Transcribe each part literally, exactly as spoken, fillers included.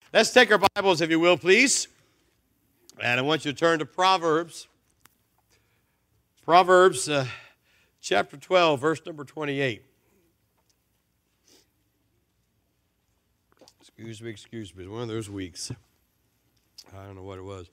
Let's take our Bibles, if you will, please. And I want you to turn to Proverbs. Proverbs uh, chapter twelve, verse number twenty-eight. Excuse me, excuse me. It's one of those weeks. I don't know what it was.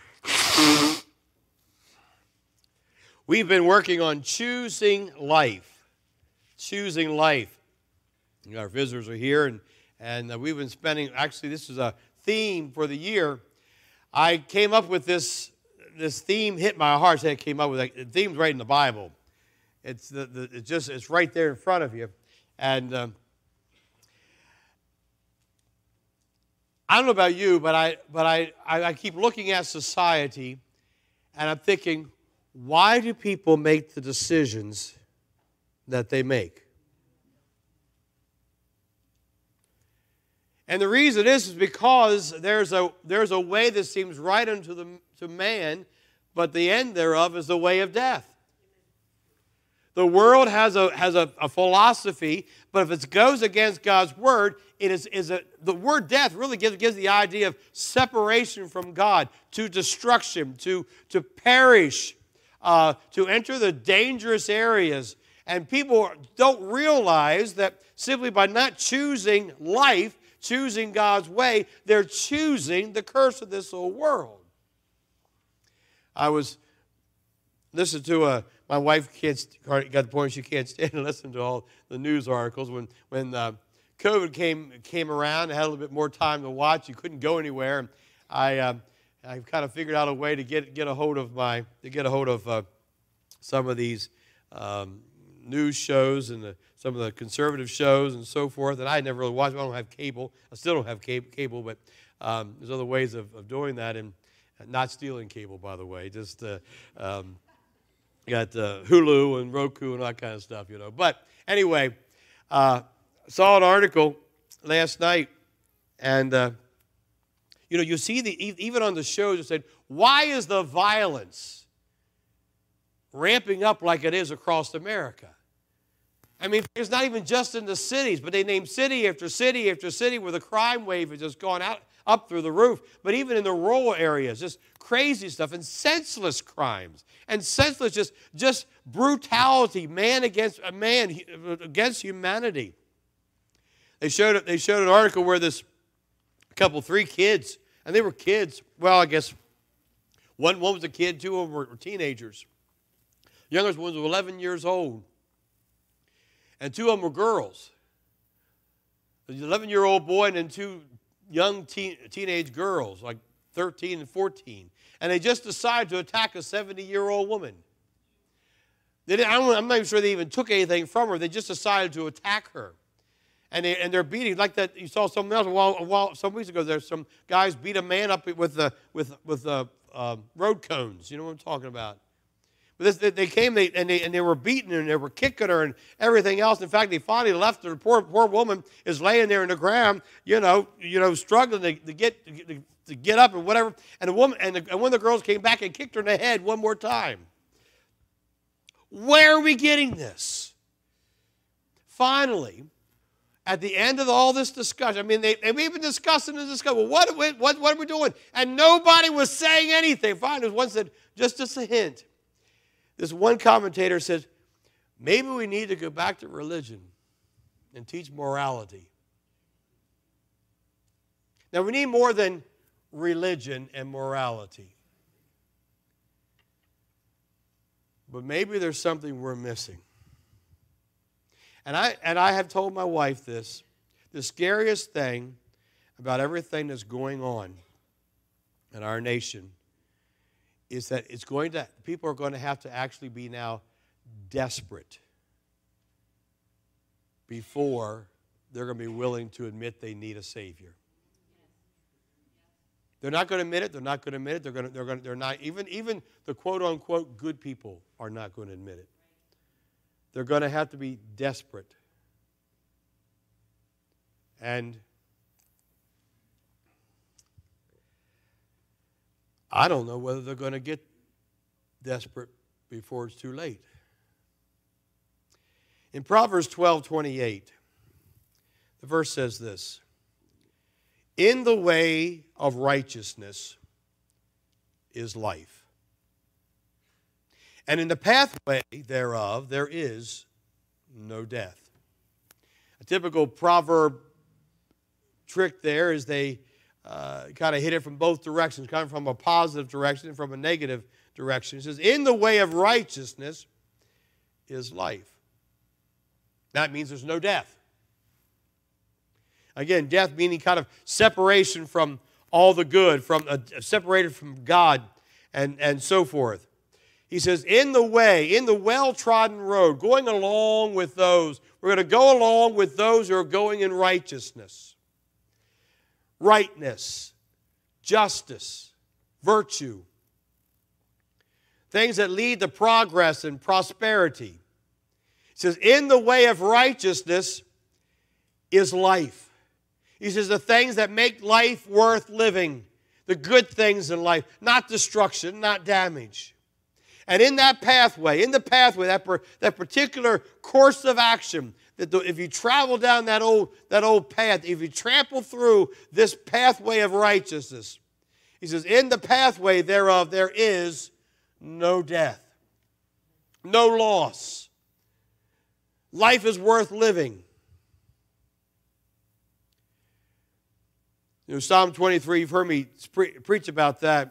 We've been working on choosing life. Choosing life. Our visitors are here, and, and uh, we've been spending, actually this is a theme for the year. I came up with this, this theme, hit my heart, I came up with it. The theme's right in the Bible. It's, the, the, it's just, it's right there in front of you. And uh, I don't know about you, but I, but I, I, I keep looking at society, and I'm thinking, why do people make the decisions that they make? And the reason is, is because there's a, there's a way that seems right unto the, to man, but the end thereof is the way of death. The world has a, has a, a philosophy, but if it goes against God's word, it is, is a, the word death really gives, gives the idea of separation from God, to destruction, to, to perish, uh, to enter the dangerous areas. And people don't realize that simply by not choosing life, choosing God's way, they're choosing the curse of this old world. I was listening to a, my wife can't, got the point she can't stand to listen to all the news articles. When, when uh, COVID came, came around, I had a little bit more time to watch. You couldn't go anywhere. And I, uh, I kind of figured out a way to get, get a hold of my, to get a hold of uh, some of these um, news shows and the, some of the conservative shows and so forth that I never really watched. I don't have cable. I still don't have cable, but um, there's other ways of, of doing that, and not stealing cable, by the way. Just uh, um, got uh, Hulu and Roku and all that kind of stuff, you know. But anyway, uh, saw an article last night, and uh, you know, you see the even on the shows, it said, "Why is the violence ramping up like it is across America?" I mean, it's not even just in the cities, but they name city after city after city where the crime wave has just gone out up through the roof. But even in the rural areas, just crazy stuff and senseless crimes and senseless just, just brutality, man against a man against humanity. They showed they showed an article where this couple, three kids, and they were kids. Well, I guess one one was a kid, two of them were teenagers. The youngest one was eleven years old. And two of them were girls. An eleven-year-old boy and then two young teen, teenage girls, like thirteen and fourteen. And they just decided to attack a seventy-year-old woman. They didn't, I don't, I'm not even sure they even took anything from her. They just decided to attack her. And, they, and they're beating, like that, you saw something else a while, a while, some weeks ago, there's some guys beat a man up with, the, with, with uh, uh, road cones. You know what I'm talking about? But this, they came they, and, they, and they were beating her and they were kicking her and everything else. In fact, they finally left her. The poor, poor woman is laying there in the ground, you know, you know, struggling to, to, get, to, to get up and whatever. And, the woman, and, the, and one of the girls came back and kicked her in the head one more time. Where are we getting this? Finally, at the end of all this discussion, I mean, they, and we've been discussing and discussing, well, what, what, what are we doing? And nobody was saying anything. Finally, one said, just, just a hint. This one commentator says, maybe we need to go back to religion and teach morality. Now, we need more than religion and morality. But maybe there's something we're missing. And I, and I have told my wife this. The scariest thing about everything that's going on in our nation is that it's going to, people are going to have to actually be now desperate before they're going to be willing to admit they need a Savior. They're not going to admit it. They're not going to admit it. They're going to, they're going to, they're not, even, even the quote-unquote good people are not going to admit it. They're going to have to be desperate. And I don't know whether they're going to get desperate before it's too late. In Proverbs twelve twenty-eight, the verse says this, In the way of righteousness is life, and in the pathway thereof there is no death. A typical proverb trick there is they uh, kind of hit it from both directions, kind of from a positive direction and from a negative direction. It says, in the way of righteousness is life. That means there's no death. Again, death meaning kind of separation from all the good, from uh, separated from God and, and so forth. He says, in the way, in the well-trodden road, going along with those, we're going to go along with those who are going in righteousness. Rightness, justice, virtue. Things that lead to progress and prosperity. He says, in the way of righteousness is life. He says, the things that make life worth living. The good things in life, not destruction, not damage. And in that pathway, in the pathway, that, per, that particular course of action, that the, if you travel down that old, that old path, if you trample through this pathway of righteousness, he says, in the pathway thereof there is no death, no loss. Life is worth living. You know, Psalm twenty-three, you've heard me pre- preach about that.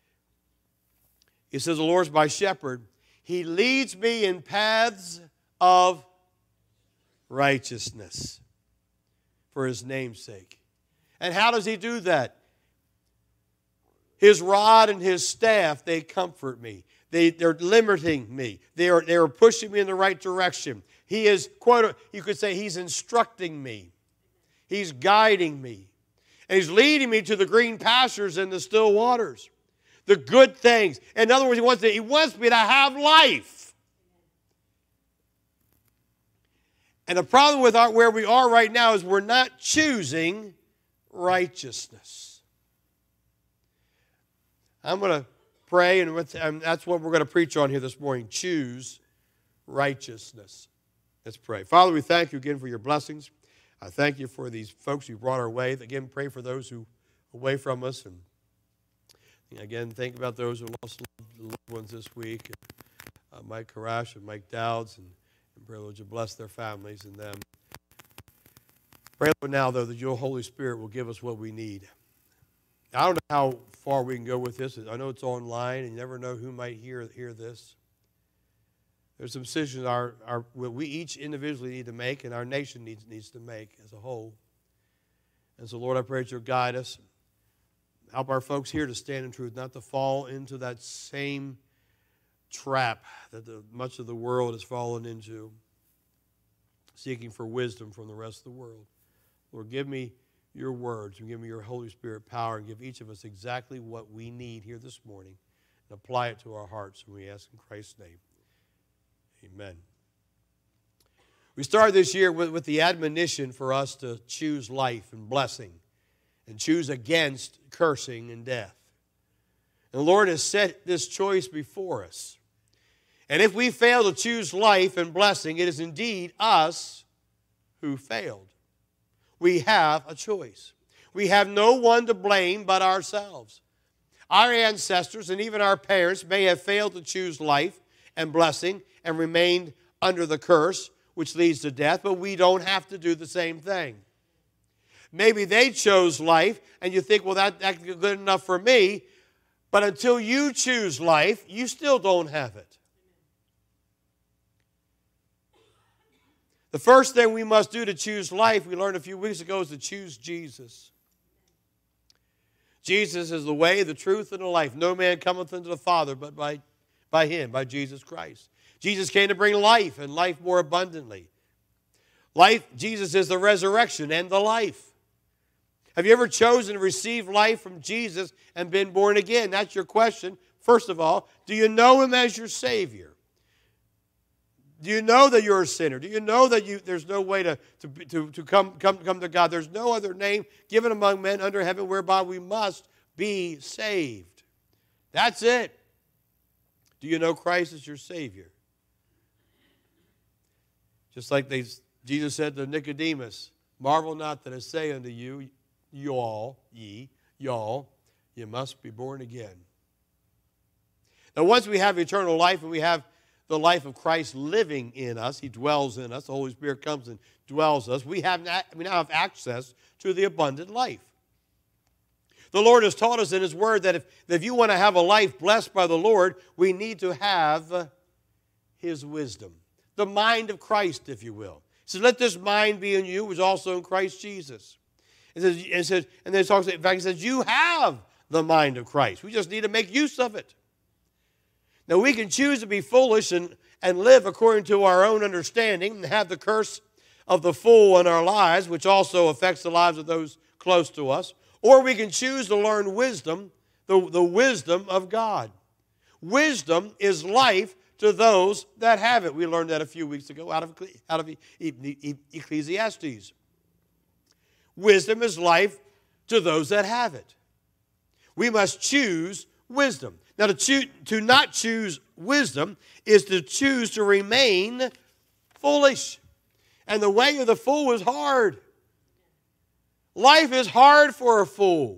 It says, the Lord is my shepherd. He leads me in paths of righteousness for His name's sake. And how does He do that? His rod and His staff, they comfort me. They, they're limiting me. They are, they are pushing me in the right direction. He is, quote, you could say, He's instructing me. He's guiding me. And He's leading me to the green pastures and the still waters. The good things. In other words, He wants, to, he wants me to have life. And the problem with our, where we are right now is we're not choosing righteousness. I'm going to pray, and, with, and that's what we're going to preach on here this morning. Choose righteousness. Let's pray. Father, we thank You again for Your blessings. I thank You for these folks You brought our way. Again, pray for those who are away from us. And again, think about those who lost loved ones this week. Uh, Mike Karash and Mike Dowds. And, and pray, Lord, You bless their families and them. Pray, Lord, now, though, that Your Holy Spirit will give us what we need. I don't know how far we can go with this. I know it's online, and you never know who might hear, hear this. There's some decisions our, our, we each individually need to make, and our nation needs, needs to make as a whole. And so, Lord, I pray that You'll guide us. Help our folks here to stand in truth, not to fall into that same trap that the, much of the world has fallen into, seeking for wisdom from the rest of the world. Lord, give me Your words and give me Your Holy Spirit power and give each of us exactly what we need here this morning and apply it to our hearts. And we ask in Christ's name. Amen. We started this year with, with the admonition for us to choose life and blessing and choose against cursing and death. And the Lord has set this choice before us. And if we fail to choose life and blessing, it is indeed us who failed. We have a choice. We have no one to blame but ourselves. Our ancestors and even our parents may have failed to choose life and blessing and remained under the curse, which leads to death, but we don't have to do the same thing. Maybe they chose life, and you think, well, that, that's good enough for me, but until you choose life, you still don't have it. The first thing we must do to choose life, we learned a few weeks ago, is to choose Jesus. Jesus is the way, the truth, and the life. No man cometh unto the Father but by, by Him, by Jesus Christ. Jesus came to bring life and life more abundantly. Life, Jesus is the resurrection and the life. Have you ever chosen to receive life from Jesus and been born again? That's your question. First of all, do you know Him as your Savior? Do you know that you're a sinner? Do you know that you, there's no way to, to, to, to come, come, come to God? There's no other name given among men under heaven whereby we must be saved. That's it. Do you know Christ as your Savior? Just like they, Jesus said to Nicodemus, marvel not that I say unto you, y'all, ye, y'all, you must be born again. Now, once we have eternal life and we have the life of Christ living in us, He dwells in us, the Holy Spirit comes and dwells in us, we, have not, we now have access to the abundant life. The Lord has taught us in His Word that if, that if you want to have a life blessed by the Lord, we need to have His wisdom. The mind of Christ, if you will. He says, let this mind be in you, which is also in Christ Jesus. It says, it says, and then it talks, in fact, it says, you have the mind of Christ. We just need to make use of it. Now, we can choose to be foolish and, and live according to our own understanding and have the curse of the fool in our lives, which also affects the lives of those close to us. Or we can choose to learn wisdom, the, the wisdom of God. Wisdom is life to those that have it. We learned that a few weeks ago out of, out of Ecclesiastes. Wisdom is life to those that have it. We must choose wisdom. Now, to, choose, to not choose wisdom is to choose to remain foolish. And the way of the fool is hard. Life is hard for a fool.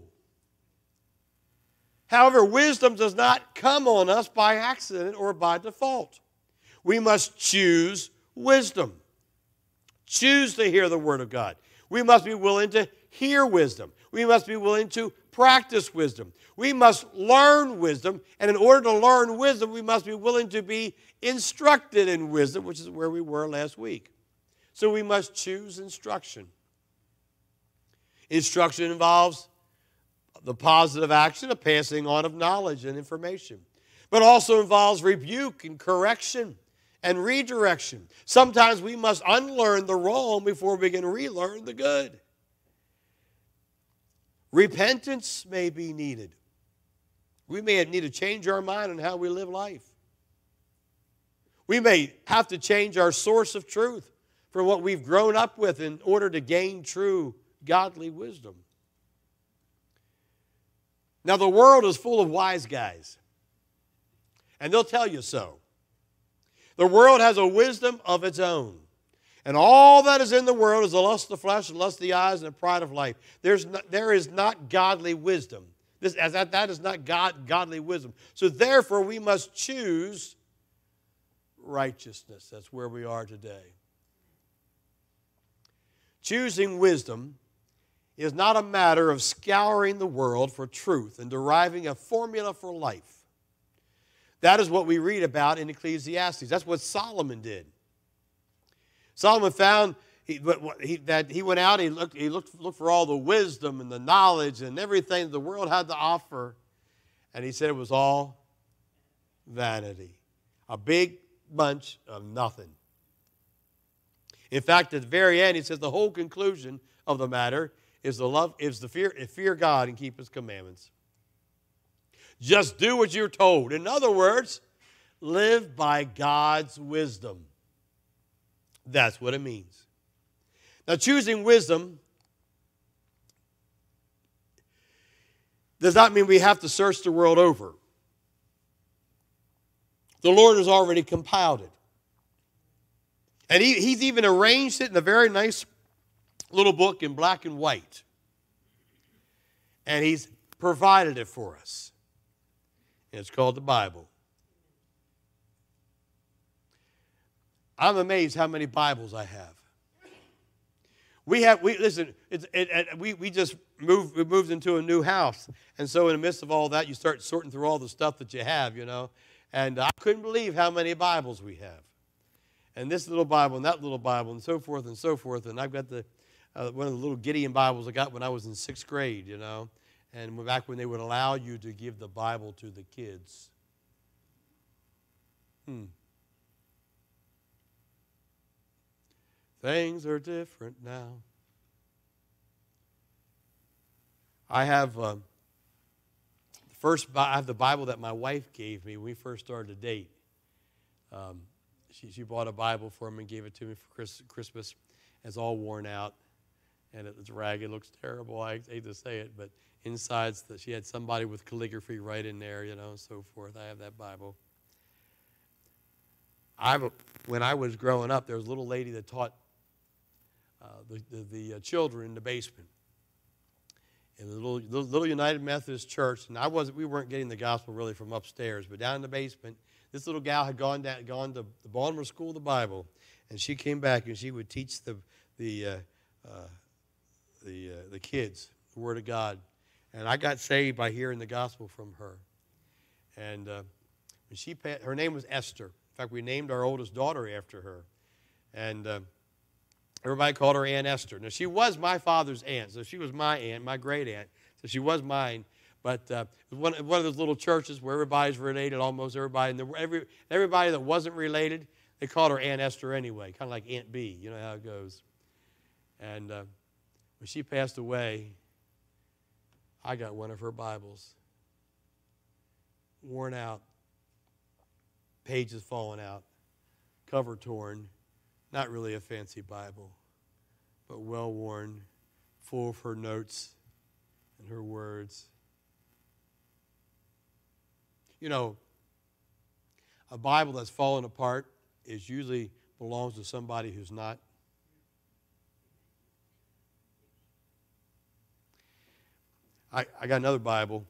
However, wisdom does not come on us by accident or by default. We must choose wisdom. Choose to hear the Word of God. We must be willing to hear wisdom. We must be willing to practice wisdom. We must learn wisdom, and in order to learn wisdom, we must be willing to be instructed in wisdom, which is where we were last week. So we must choose instruction. Instruction involves the positive action of passing on of knowledge and information, but also involves rebuke and correction and redirection. Sometimes we must unlearn the wrong before we can relearn the good. Repentance may be needed. We may need to change our mind on how we live life. We may have to change our source of truth from what we've grown up with in order to gain true godly wisdom. Now, the world is full of wise guys, and they'll tell you so. The world has a wisdom of its own, and all that is in the world is the lust of the flesh, the lust of the eyes, and the pride of life. There's not, there is not godly wisdom. This, as that, that is not God, godly wisdom. So therefore, we must choose righteousness. That's where we are today. Choosing wisdom is not a matter of scouring the world for truth and deriving a formula for life. That is what we read about in Ecclesiastes. That's what Solomon did. Solomon found he, he, that he went out, he looked, he looked, looked for all the wisdom and the knowledge and everything the world had to offer, and he said it was all vanity. A big bunch of nothing. In fact, at the very end, he says the whole conclusion of the matter is the love, is the fear, fear God and keep His commandments. Just do what you're told. In other words, live by God's wisdom. That's what it means. Now, choosing wisdom does not mean we have to search the world over. The Lord has already compiled it. And he, He's even arranged it in a very nice little book in black and white. And He's provided it for us. And it's called the Bible. I'm amazed how many Bibles I have. We have, we listen, it's, it, it, we, we just moved, we moved into a new house. And so in the midst of all that, you start sorting through all the stuff that you have, you know. And I couldn't believe how many Bibles we have. And this little Bible and that little Bible and so forth and so forth. And I've got the uh, one of the little Gideon Bibles I got when I was in sixth grade, you know. And back when they would allow you to give the Bible to the kids. Hmm. Things are different now. I have uh, the first. I have the Bible that my wife gave me when we first started to date. Um, she she bought a Bible for me and gave it to me for Chris, Christmas. It's all worn out and it's ragged. It looks terrible. I hate to say it, but inside's that she had somebody with calligraphy right in there, you know, and so forth. I have that Bible. I when I was growing up, there was a little lady that taught Uh, the, the, the uh, children in the basement. in the little, little, little United Methodist Church, and I wasn't, we weren't getting the gospel really from upstairs, but down in the basement, this little gal had gone down, gone to the Baltimore School of the Bible, and she came back and she would teach the the uh, uh, the uh, the kids the Word of God, and I got saved by hearing the gospel from her. And uh, when she her name was Esther. In fact, we named our oldest daughter after her, and uh, everybody called her Aunt Esther. Now she was my father's aunt, so she was my aunt, my great aunt, so she was mine. But uh, it was one, one of those little churches where everybody's related, almost everybody. And the, every, everybody that wasn't related, they called her Aunt Esther anyway, kind of like Aunt B. You know how it goes. And uh, when she passed away, I got one of her Bibles. Worn out, pages falling out, cover torn. Not really a fancy Bible, but well-worn, full of her notes and her words. You know, a Bible that's fallen apart is usually belongs to somebody who's not. I, I got another Bible.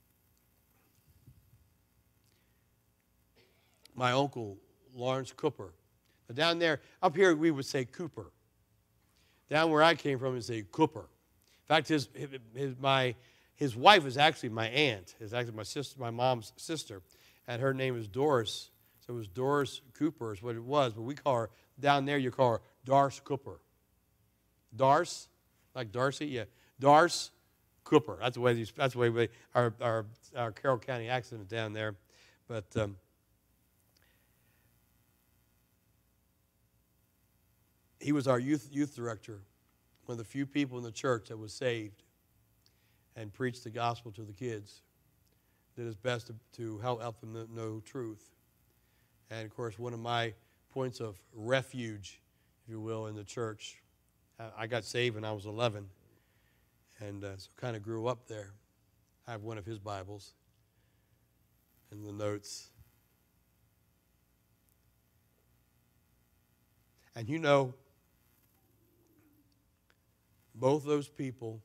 My uncle, Lawrence Cooper. Now down there, up here we would say Cooper. Down where I came from, we would say Cooper. In fact, his, his, my... His wife is actually my aunt. Is actually my sister, my mom's sister, and her name is Doris. So it was Doris Cooper is what it was. But we call her down there. You call her Darce Cooper. Darce, like Darcy, yeah. Darce Cooper. That's the way these. That's the way we, our our our Carroll County accent is down there. But um, he was our youth youth director, one of the few people in the church that was saved and preached the gospel to the kids. Did his best to, to help, help them know truth. And, of course, one of my points of refuge, if you will, in the church, I got saved when I was eleven, and uh, so kind of grew up there. I have one of his Bibles and the notes. And you know, both those people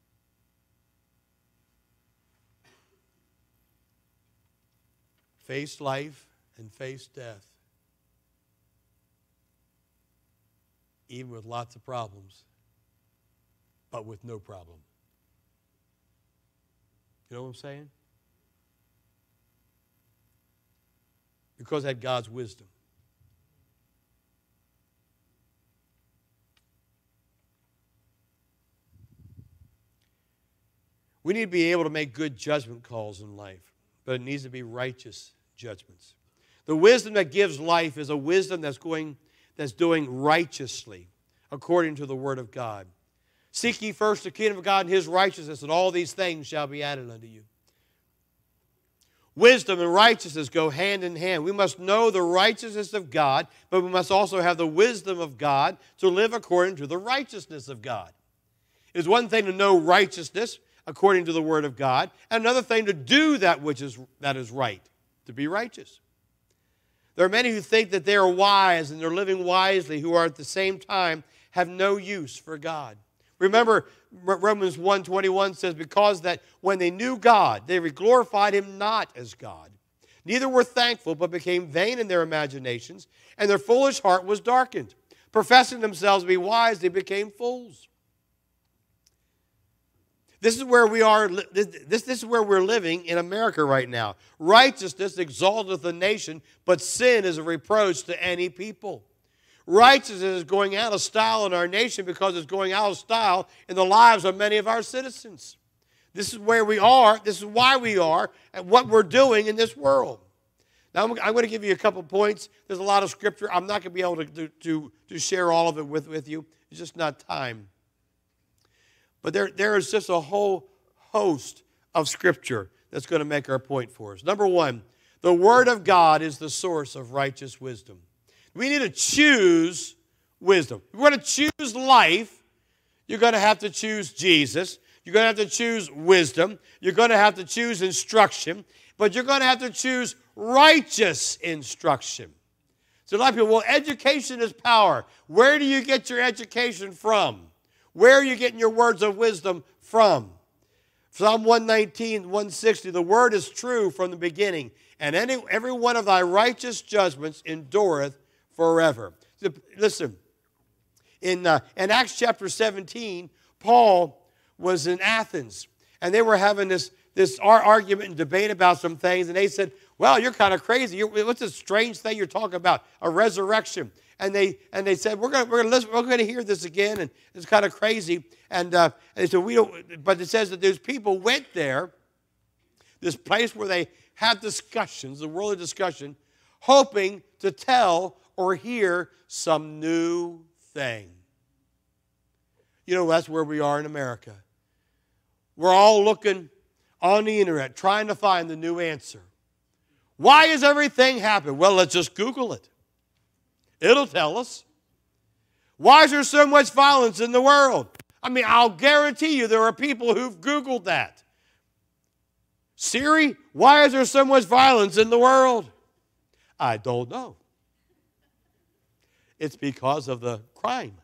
faced life and faced death, even with lots of problems, but with no problem. You know what I'm saying? Because they had God's wisdom. We need to be able to make good judgment calls in life, but it needs to be righteous judgments. The wisdom that gives life is a wisdom that's going, that's doing righteously according to the Word of God. Seek ye first the kingdom of God and His righteousness, and all these things shall be added unto you. Wisdom and righteousness go hand in hand. We must know the righteousness of God, but we must also have the wisdom of God to live according to the righteousness of God. It's one thing to know righteousness according to the Word of God, and another thing to do that which is, that is right, to be righteous. There are many who think that they are wise and they're living wisely, who are at the same time have no use for God. Remember, Romans one twenty-one says, because that when they knew God, they glorified Him not as God. Neither were thankful, but became vain in their imaginations, and their foolish heart was darkened. Professing themselves to be wise, they became fools. This is where we are. This, this is where we're living in America right now. Righteousness exalteth a nation, but sin is a reproach to any people. Righteousness is going out of style in our nation because it's going out of style in the lives of many of our citizens. This is where we are. This is why we are and what we're doing in this world. Now, I'm, I'm going to give you a couple points. There's a lot of scripture. I'm not going to be able to, to, to share all of it with, with you. It's just not time. But there, there is just a whole host of scripture that's going to make our point for us. Number one, the Word of God is the source of righteous wisdom. We need to choose wisdom. If we're going to choose life, you're going to have to choose Jesus. You're going to have to choose wisdom. You're going to have to choose instruction. But you're going to have to choose righteous instruction. So a lot of people, well, education is power. Where do you get your education from? Where are you getting your words of wisdom from? Psalm one nineteen, one sixty, the word is true from the beginning, and any, every one of thy righteous judgments endureth forever. Listen, in, uh, in Acts chapter seventeen, Paul was in Athens, and they were having this, this argument and debate about some things, and they said, well, you're kind of crazy. You're, what's this strange thing you're talking about? A resurrection. And they and they said, we're going we're going to we're going to hear this again, and it's kind of crazy. And, uh, and they said, we don't. But it says that those people went there, this place where they had discussions, the worldly discussion, hoping to tell or hear some new thing. You know, that's where we are in America. We're all looking on the internet, trying to find the new answer. Why is everything happening? Well, let's just Google it. It'll tell us. Why is there so much violence in the world? I mean, I'll guarantee you there are people who've Googled that. Siri, why is there so much violence in the world? I don't know. It's because of the crime.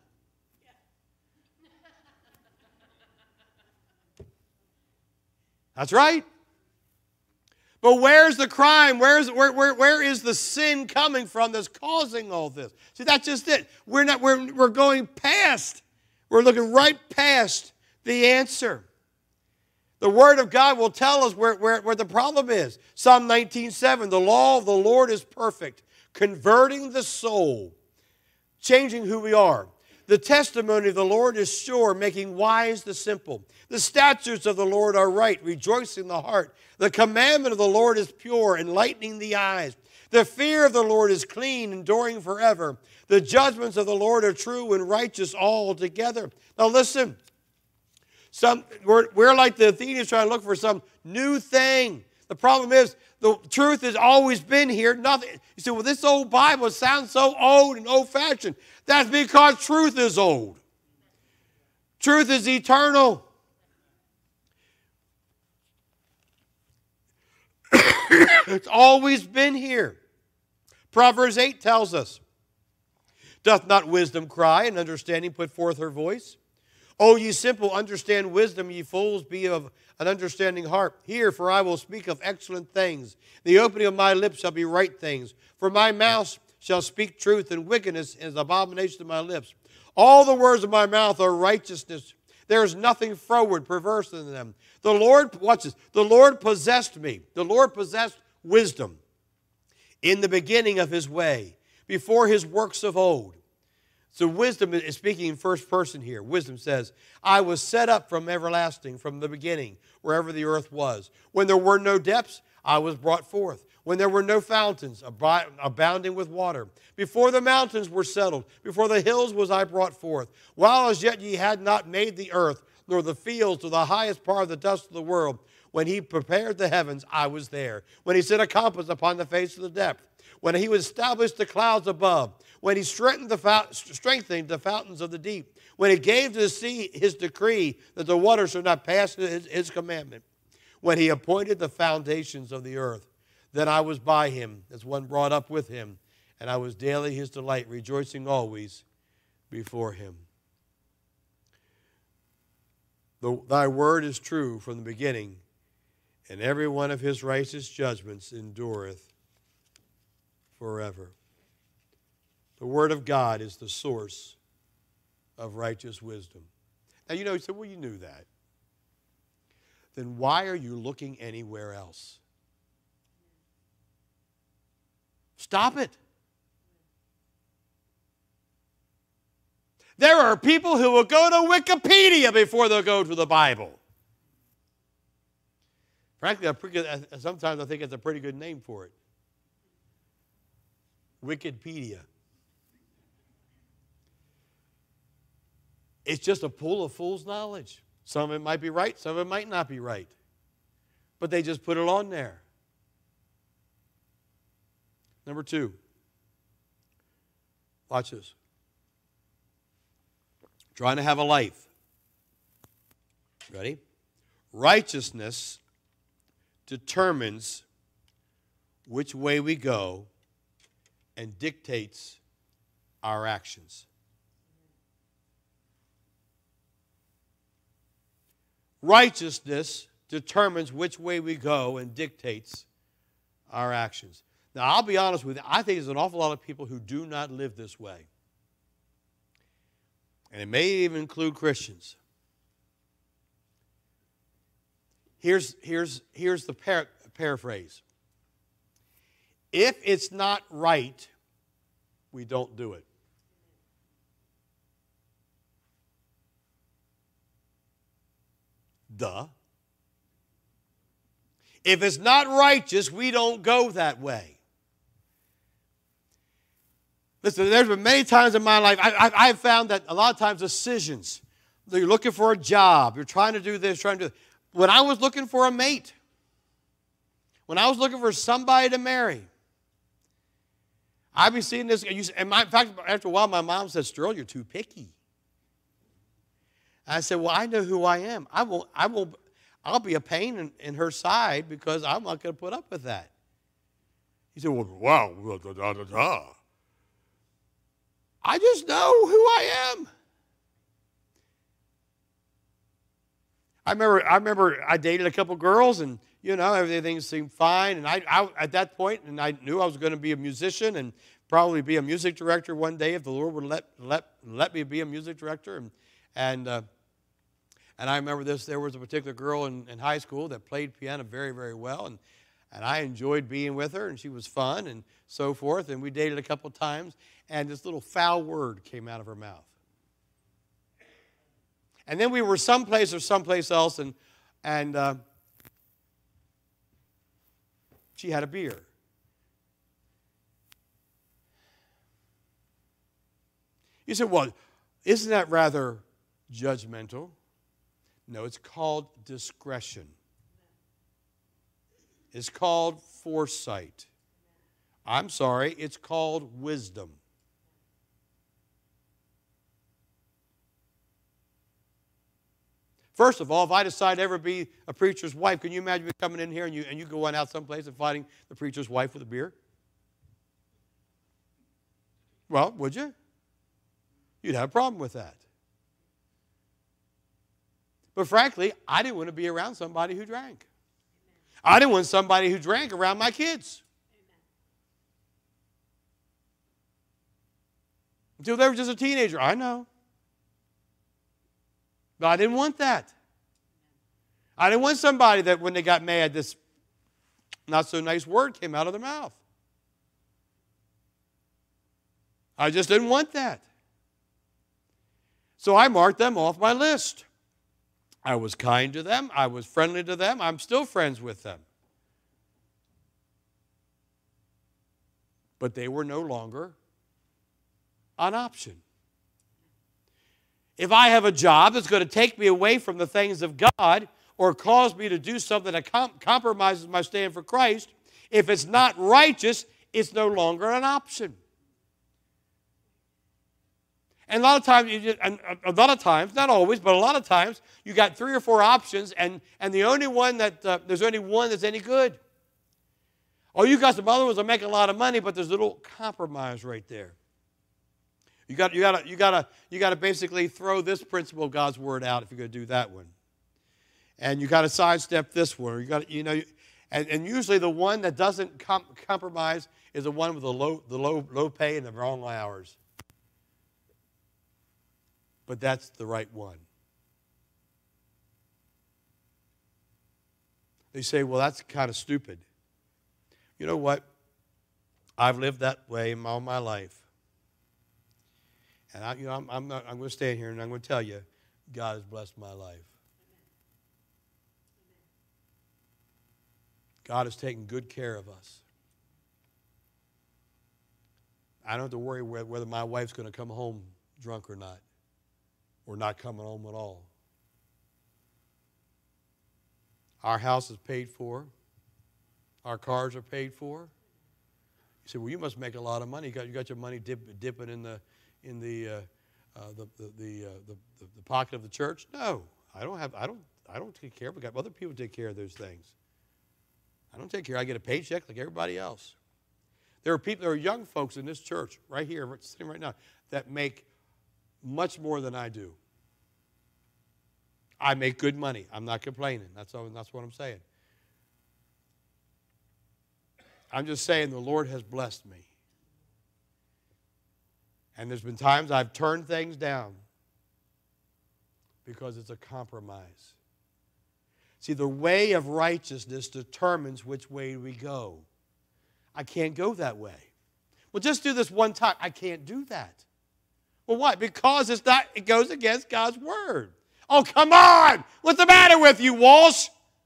That's right. But where's the crime? Where's, where, where, where is the sin coming from that's causing all this? See, that's just it. We're, not, we're, we're going past. We're looking right past the answer. The Word of God will tell us where, where, where the problem is. Psalm nineteen seven, the law of the Lord is perfect, converting the soul, changing who we are. The testimony of the Lord is sure, making wise the simple. The statutes of the Lord are right, rejoicing the heart. The commandment of the Lord is pure, enlightening the eyes. The fear of the Lord is clean, enduring forever. The judgments of the Lord are true and righteous altogether. Now listen, some, we're, we're like the Athenians trying to look for some new thing. The problem is, the truth has always been here. Nothing. You say, well, this old Bible sounds so old and old-fashioned. That's because truth is old. Truth is eternal. It's always been here. Proverbs eight tells us, doth not wisdom cry, and understanding put forth her voice? O ye simple, understand wisdom, ye fools, be of an understanding heart. Hear, for I will speak of excellent things. The opening of my lips shall be right things. For my mouth shall speak truth, and wickedness is the abomination of my lips. All the words of my mouth are righteousness. There is nothing froward, perverse in them. The Lord, watch this, the Lord possessed me. The Lord possessed wisdom in the beginning of his way, before his works of old. So wisdom is speaking in first person here. Wisdom says, I was set up from everlasting, from the beginning, wherever the earth was. When there were no depths, I was brought forth. When there were no fountains, abounding with water. Before the mountains were settled, before the hills was I brought forth. While as yet ye had not made the earth, nor the fields, nor the highest part of the dust of the world. When he prepared the heavens, I was there. When he set a compass upon the face of the depth. When he established the clouds above. When he strengthened the, strengthened the fountains of the deep. When he gave to the sea his decree that the waters should not pass his, his commandment. When he appointed the foundations of the earth. Then I was by him as one brought up with him. And I was daily his delight, rejoicing always before him. The, thy word is true from the beginning, and every one of his righteous judgments endureth forever. The word of God is the source of righteous wisdom. Now, you know, you say, well, you knew that. Then why are you looking anywhere else? Stop it. There are people who will go to Wikipedia before they'll go to the Bible. Frankly, I'm pretty good, sometimes I think it's a pretty good name for it. Wikipedia. It's just a pool of fool's knowledge. Some of it might be right, some of it might not be right. But they just put it on there. Number two. Watch this. Trying to have a life. Ready? Righteousness determines which way we go and dictates our actions. Righteousness determines which way we go and dictates our actions. Now, I'll be honest with you. I think there's an awful lot of people who do not live this way. And it may even include Christians. Here's, here's, here's the par- paraphrase. If it's not right, we don't do it. Duh. If it's not righteous, we don't go that way. Listen, there's been many times in my life, I, I, I've found that a lot of times decisions, you're looking for a job, you're trying to do this, trying to do that. When I was looking for a mate, when I was looking for somebody to marry, I've been seeing this, and my, in fact, after a while, my mom said, Sterl, you're too picky. I said, well, I know who I am. I will, I will, I'll be a pain in, in her side because I'm not going to put up with that. He said, well, wow, da, da, da, da. I just know who I am. I remember, I remember I dated a couple girls, and you know everything seemed fine. And I, I at that point, and I knew I was going to be a musician and probably be a music director one day if the Lord would let let let me be a music director. And and uh, and I remember this. There was a particular girl in, in high school that played piano very very well, and and I enjoyed being with her, and she was fun and so forth. And we dated a couple times, and this little foul word came out of her mouth. And then we were someplace or someplace else, and, and uh, she had a beer. You said, well, isn't that rather judgmental? No, it's called discretion. It's called foresight. I'm sorry, it's called wisdom. First of all, if I decide to ever be a preacher's wife, can you imagine me coming in here and you, and you going out someplace and fighting the preacher's wife with a beer? Well, would you? You'd have a problem with that. But frankly, I didn't want to be around somebody who drank. I didn't want somebody who drank around my kids. Until they were just a teenager. I know. But I didn't want that. I didn't want somebody that when they got mad, this not so nice word came out of their mouth. I just didn't want that. So I marked them off my list. I was kind to them. I was friendly to them. I'm still friends with them. But they were no longer an option. If I have a job that's going to take me away from the things of God or cause me to do something that com- compromises my stand for Christ, if it's not righteous, it's no longer an option. And a lot of times, you just, and a lot of times, not always, but a lot of times, you got three or four options, and, and the only one that, uh, there's only one that's any good. Oh, you got some other ones that make a lot of money, but there's a little compromise right there. You got, you got, you got, you got to basically throw this principle of God's word out if you're going to do that one, and you got to sidestep this one. You got, you know, and, and usually the one that doesn't com- compromise is the one with the low, the low, low pay and the wrong hours. But that's the right one. They say, well, that's kind of stupid. You know what? I've lived that way all my life. And I, you know, I'm, I'm, not, I'm going to stand here and I'm going to tell you, God has blessed my life. God has taken good care of us. I don't have to worry whether my wife's going to come home drunk or not, or not coming home at all. Our house is paid for. Our cars are paid for. You say, well, you must make a lot of money. You got, you got your money dip, dipping in the in the uh, uh, the the the, uh, the the the pocket of the church. No, I don't have. I don't. I don't take care. We got other people take care of those things. I don't take care. I get a paycheck like everybody else. There are people. There are young folks in this church right here, sitting right now, that make much more than I do. I make good money. I'm not complaining. That's, all, that's what I'm saying. I'm just saying the Lord has blessed me. And there's been times I've turned things down because it's a compromise. See, the way of righteousness determines which way we go. I can't go that way. Well, just do this one time. I can't do that. Well, why? Because it's not, it goes against God's word. Oh, come on! What's the matter with you, Walsh?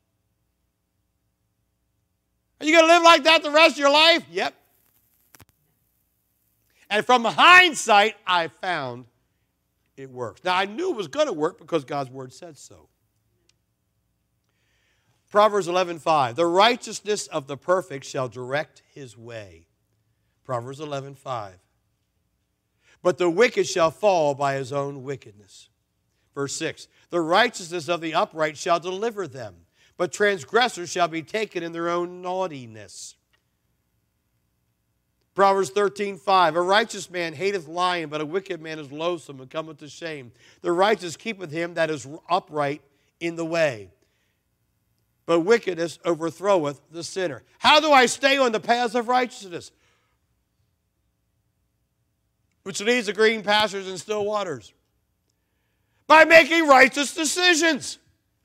Are you going to live like that the rest of your life? Yep. And from hindsight, I found it works. Now, I knew it was going to work because God's word said so. Proverbs eleven five, the righteousness of the perfect shall direct his way. Proverbs eleven five. But the wicked shall fall by his own wickedness. Verse six, the righteousness of the upright shall deliver them, but transgressors shall be taken in their own naughtiness. Proverbs thirteen five, a righteous man hateth lying, but a wicked man is loathsome and cometh to shame. The righteous keepeth him that is upright in the way, but wickedness overthroweth the sinner. How do I stay on the paths of righteousness? Which leads to green pastures and still waters. By making righteous decisions.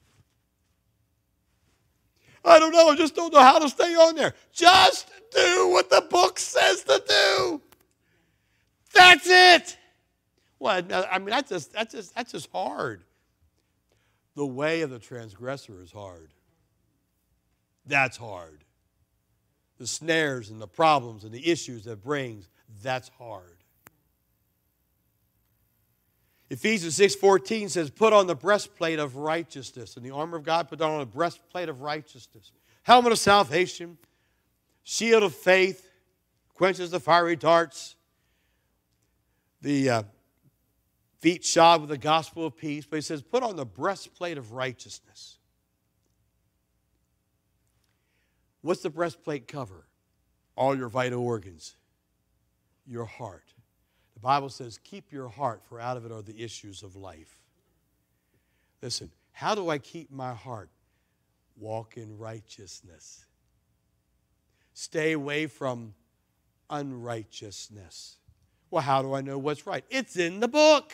I don't know, I just don't know how to stay on there. Just do what the book says to do. That's it. Well, I mean, that's just, that's just, that's just hard. The way of the transgressor is hard. That's hard. The snares and the problems and the issues that it brings, that's hard. Ephesians six fourteen says, put on the breastplate of righteousness. And the armor of God, put on a breastplate of righteousness. Helmet of salvation, shield of faith, quenches the fiery darts, the uh, feet shod with the gospel of peace. But he says, put on the breastplate of righteousness. What's the breastplate cover? All your vital organs. Your heart. The Bible says, keep your heart, for out of it are the issues of life. Listen, how do I keep my heart? Walk in righteousness. Stay away from unrighteousness. Well, how do I know what's right? It's in the book.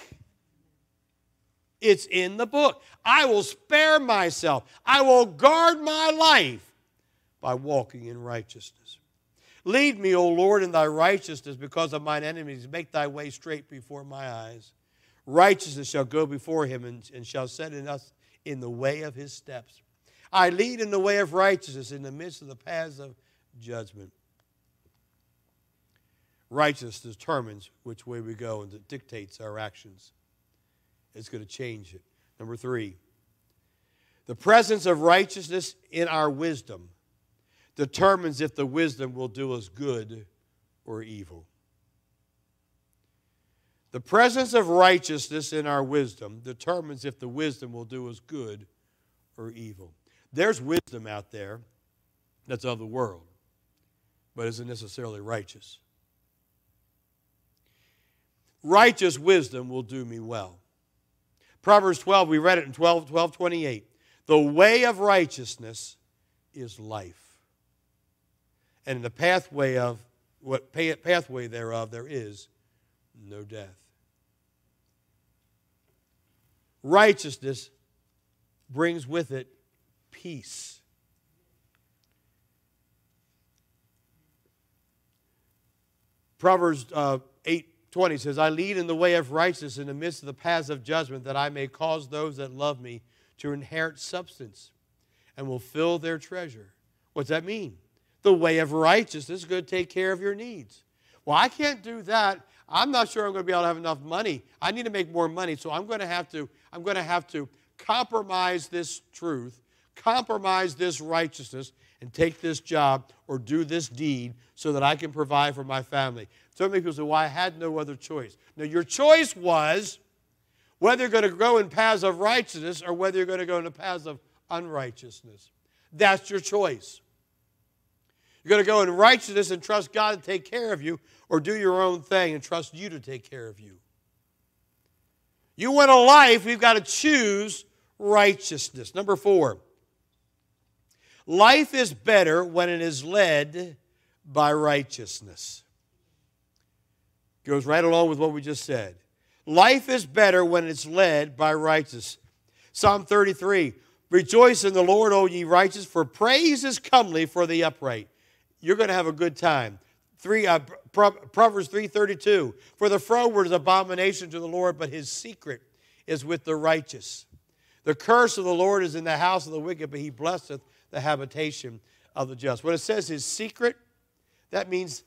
It's in the book. I will spare myself. I will guard my life by walking in righteousness. Lead me, O Lord, in thy righteousness because of mine enemies. Make thy way straight before my eyes. Righteousness shall go before him and, and shall set in us in the way of his steps. I lead in the way of righteousness in the midst of the paths of judgment. Righteousness determines which way we go and it dictates our actions. It's going to change it. Number three, the presence of righteousness in our wisdom determines if the wisdom will do us good or evil. The presence of righteousness in our wisdom determines if the wisdom will do us good or evil. There's wisdom out there that's of the world, but isn't necessarily righteous. Righteous wisdom will do me well. Proverbs twelve, we read it in twelve, twelve twenty-eight. The way of righteousness is life. And in the pathway of what pathway thereof there is no death. Righteousness brings with it peace. Proverbs uh, eight twenty says, I lead in the way of righteousness in the midst of the paths of judgment, that I may cause those that love me to inherit substance and will fill their treasure. What's that mean? The way of righteousness is going to take care of your needs. Well, I can't do that. I'm not sure I'm going to be able to have enough money. I need to make more money, so I'm going to have to, I'm going to have to compromise this truth, compromise this righteousness, and take this job or do this deed so that I can provide for my family. So many people say, well, I had no other choice. No, your choice was whether you're going to go in paths of righteousness or whether you're going to go in the paths of unrighteousness. That's your choice. You're going to go in righteousness and trust God to take care of you, or do your own thing and trust you to take care of you. You want a life, we've got to choose righteousness. Number four, life is better when it is led by righteousness. Goes right along with what we just said. Life is better when it's led by righteousness. Psalm thirty-three, rejoice in the Lord, O ye righteous, for praise is comely for the upright. You're going to have a good time. Three, uh, Proverbs three thirty-two, for the froward is abomination to the Lord, but his secret is with the righteous. The curse of the Lord is in the house of the wicked, but he blesseth the habitation of the just. When it says his secret, that means,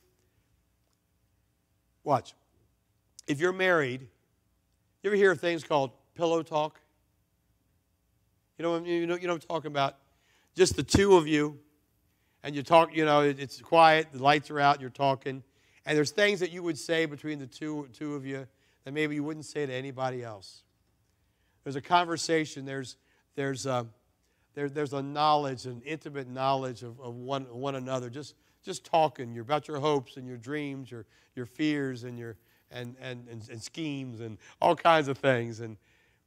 watch, if you're married, you ever hear of things called pillow talk? You know, you know, you know what I'm talking about? Just the two of you, and you talk, you know, it's quiet, the lights are out, you're talking, and there's things that you would say between the two, two of you that maybe you wouldn't say to anybody else. There's a conversation, there's, there's, a, there, there's a knowledge, an intimate knowledge of, of one, one another, just, just talking you're about your hopes and your dreams, your, your fears and, your, and, and, and, and schemes and all kinds of things. And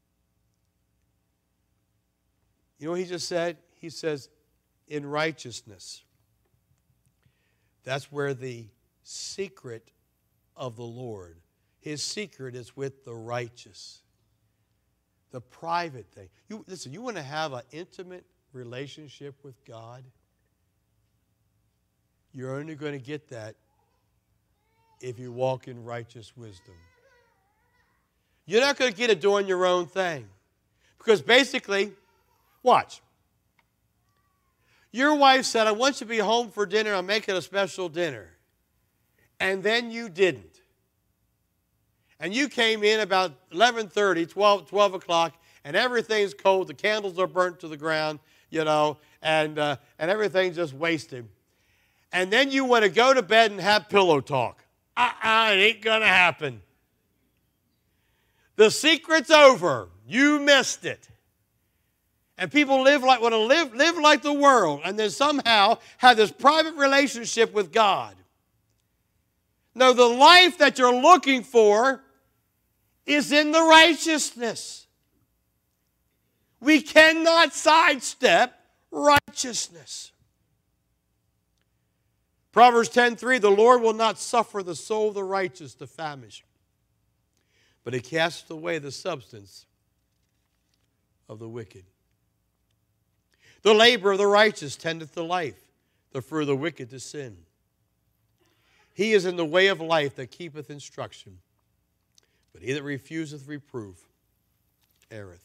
you know what he just said? He says, in righteousness. That's where the secret of the Lord, his secret is with the righteous. The private thing. You, listen, you want to have an intimate relationship with God? You're only going to get that if you walk in righteous wisdom. You're not going to get it doing your own thing. Because basically, watch. Your wife said, I want you to be home for dinner. I'm making a special dinner. And then you didn't. And you came in about eleven thirty, twelve, twelve o'clock, and everything's cold. The candles are burnt to the ground, you know, and, uh, and everything's just wasted. And then you want to go to bed and have pillow talk. Uh-uh, it ain't going to happen. The secret's over. You missed it. And people live like want to live, live like the world, and then somehow have this private relationship with God. No, the life that you're looking for is in the righteousness. We cannot sidestep righteousness. Proverbs ten three, the Lord will not suffer the soul of the righteous to famish, but he casts away the substance of the wicked. The labor of the righteous tendeth to life, the fruit of the wicked to sin. He is in the way of life that keepeth instruction, but he that refuseth reproof erreth.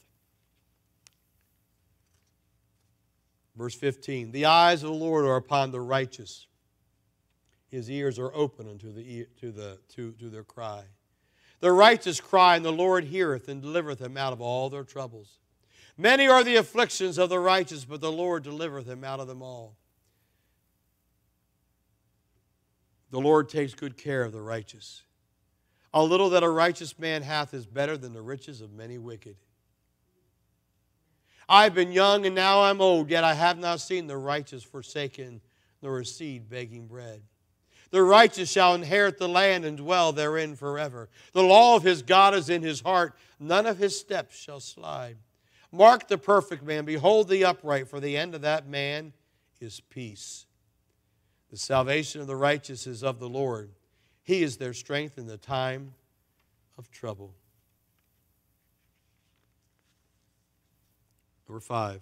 Verse fifteen, the eyes of the Lord are upon the righteous. His ears are open unto the to the to, to their cry. The righteous cry, and the Lord heareth and delivereth them out of all their troubles. Many are the afflictions of the righteous, but the Lord delivereth them out of them all. The Lord takes good care of the righteous. A little that a righteous man hath is better than the riches of many wicked. I've been young and now I'm old, yet I have not seen the righteous forsaken, nor his seed begging bread. The righteous shall inherit the land and dwell therein forever. The law of his God is in his heart. None of his steps shall slide. Mark the perfect man. Behold the upright, for the end of that man is peace. The salvation of the righteous is of the Lord. He is their strength in the time of trouble. Number five,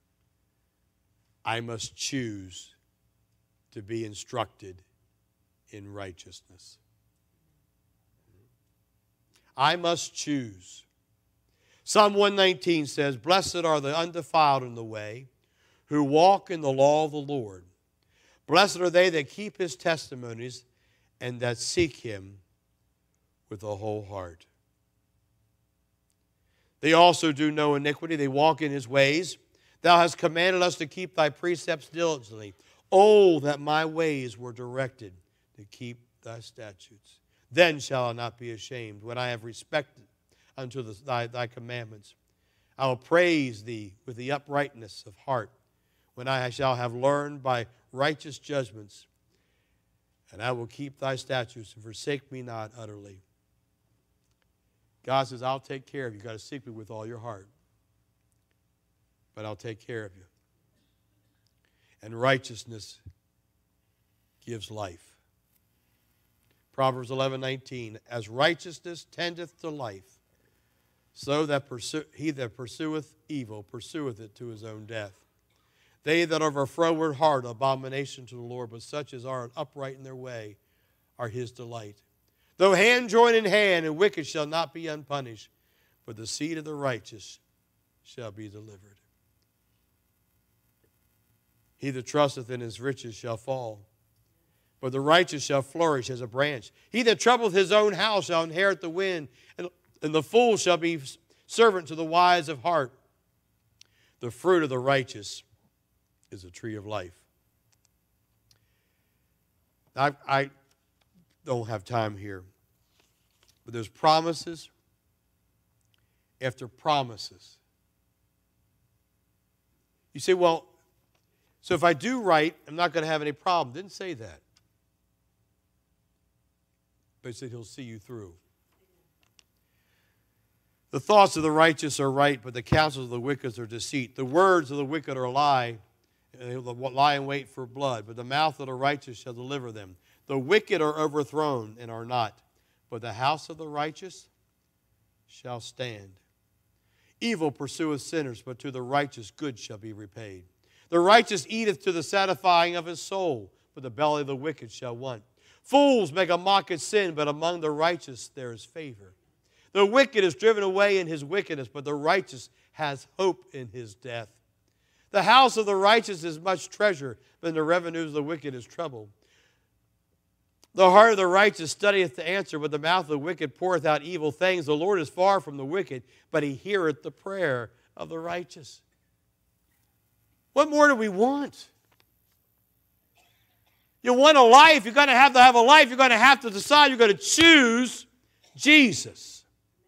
I must choose to be instructed in righteousness. I must choose. Psalm one nineteen says, blessed are the undefiled in the way, who walk in the law of the Lord. Blessed are they that keep his testimonies and that seek him with a whole heart. They also do no iniquity. They walk in his ways. Thou hast commanded us to keep thy precepts diligently. Oh, that my ways were directed to keep thy statutes. Then shall I not be ashamed when I have respected unto the, thy, thy commandments. I will praise thee with the uprightness of heart when I shall have learned by righteous judgments. And I will keep thy statutes and forsake me not utterly. God says, I'll take care of you. You've got to seek me with all your heart. but I'll take care of you. And righteousness gives life. Proverbs eleven nineteen, as righteousness tendeth to life, so that pursue, he that pursueth evil pursueth it to his own death. They that are of a froward heart, abomination to the Lord, but such as are upright in their way are his delight. Though hand join in hand, and wicked shall not be unpunished, but the seed of the righteous shall be delivered. He that trusteth in his riches shall fall, but the righteous shall flourish as a branch. He that troubleth his own house shall inherit the wind, and, and the fool shall be servant to the wise of heart. The fruit of the righteous is a tree of life. I, I don't have time here, but there's promises after promises. You say, well, so if I do right, I'm not going to have any problem. Didn't say that. But he said he'll see you through. The thoughts of the righteous are right, but the counsels of the wicked are deceit. The words of the wicked are a lie, and they will lie in wait for blood, but the mouth of the righteous shall deliver them. The wicked are overthrown and are not, but the house of the righteous shall stand. Evil pursueth sinners, but to the righteous good shall be repaid. The righteous eateth to the satisfying of his soul, but the belly of the wicked shall want. Fools make a mock at sin, but among the righteous there is favor. The wicked is driven away in his wickedness, but the righteous has hope in his death. The house of the righteous is much treasure, but the revenues of the wicked is trouble. The heart of the righteous studieth to answer, but the mouth of the wicked poureth out evil things. The Lord is far from the wicked, but he heareth the prayer of the righteous. What more do we want? You want a life, you're going to have to have a life. You're going to have to decide. You're going to choose Jesus.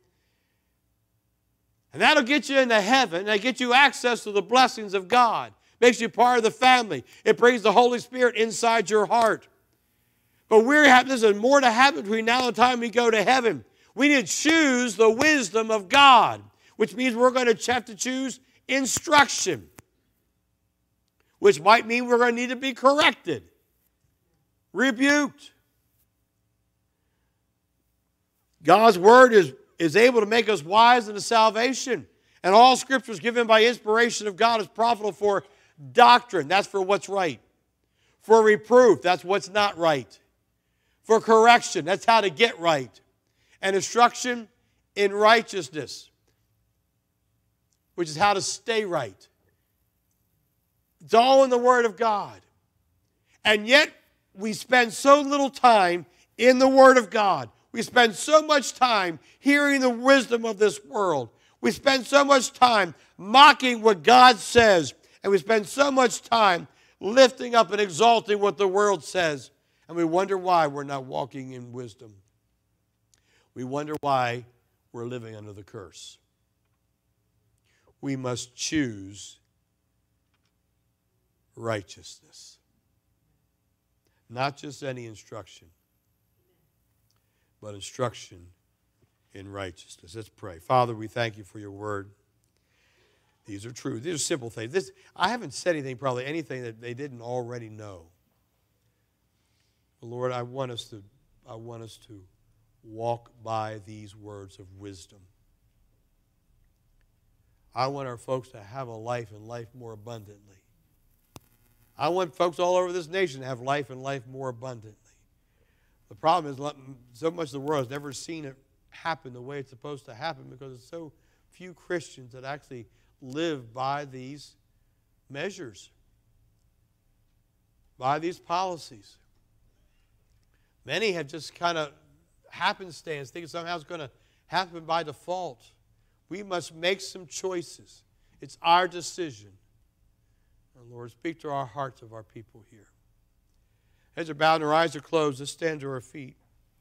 And that'll get you into heaven. That'll get you access to the blessings of God. Makes you part of the family. It brings the Holy Spirit inside your heart. But we're having, there's more to happen between now and the time we go to heaven. We need to choose the wisdom of God, which means we're going to have to choose instruction, which might mean we're going to need to be corrected, rebuked. God's word is, is able to make us wise unto salvation. And all Scripture is given by inspiration of God is profitable for doctrine. That's for what's right. For reproof. That's what's not right. For correction. That's how to get right. And instruction in righteousness, which is how to stay right. It's all in the Word of God. And yet, we spend so little time in the Word of God. We spend so much time hearing the wisdom of this world. We spend so much time mocking what God says. And we spend so much time lifting up and exalting what the world says. And we wonder why we're not walking in wisdom. We wonder why we're living under the curse. We must choose righteousness. Not just any instruction, but instruction in righteousness. Let's pray. Father, we thank you for your word. These are true. These are simple things. This, I haven't said anything, probably anything that they didn't already know. But Lord, I want us to, I want us to walk by these words of wisdom. I want our folks to have a life and life more abundantly. I want folks all over this nation to have life and life more abundantly. The problem is so much of the world has never seen it happen the way it's supposed to happen because there's so few Christians that actually live by these measures, by these policies. Many have just kind of happenstance, thinking somehow it's going to happen by default. We must make some choices. It's our decision. And Lord, speak to our hearts of our people here. Heads are bowed and our eyes are closed. Let's stand to our feet.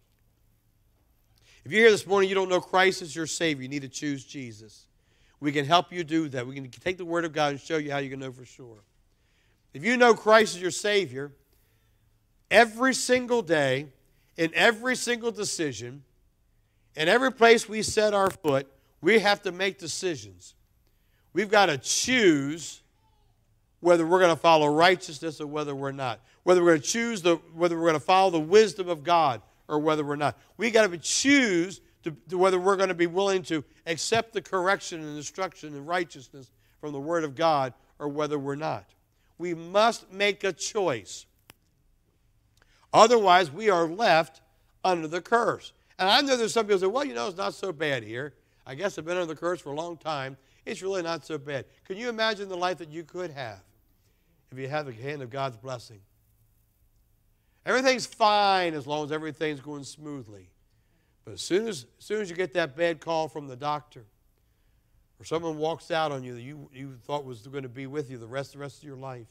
If you're here this morning, you don't know Christ as your Savior, you need to choose Jesus. We can help you do that. We can take the Word of God and show you how you can know for sure. If you know Christ as your Savior, every single day, in every single decision, in every place we set our foot, we have to make decisions. We've got to choose whether we're going to follow righteousness or whether we're not. Whether we're going to choose the, whether we're going to follow the wisdom of God or whether we're not. We've got to choose to, to whether we're going to be willing to accept the correction and instruction and righteousness from the Word of God or whether we're not. We must make a choice. Otherwise, we are left under the curse. And I know there's some people who say, well, you know, it's not so bad here. I guess I've been under the curse for a long time. It's really not so bad. Can you imagine the life that you could have if you had the hand of God's blessing? Everything's fine as long as everything's going smoothly. But as soon as, as soon as you get that bad call from the doctor, or someone walks out on you that you, you thought was going to be with you the rest, the rest of your life,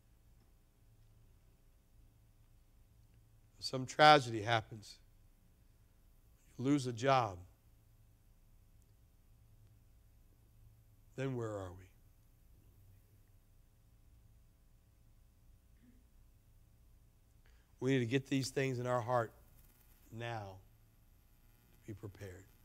some tragedy happens, you lose a job, then where are we? We need to get these things in our heart now to be prepared.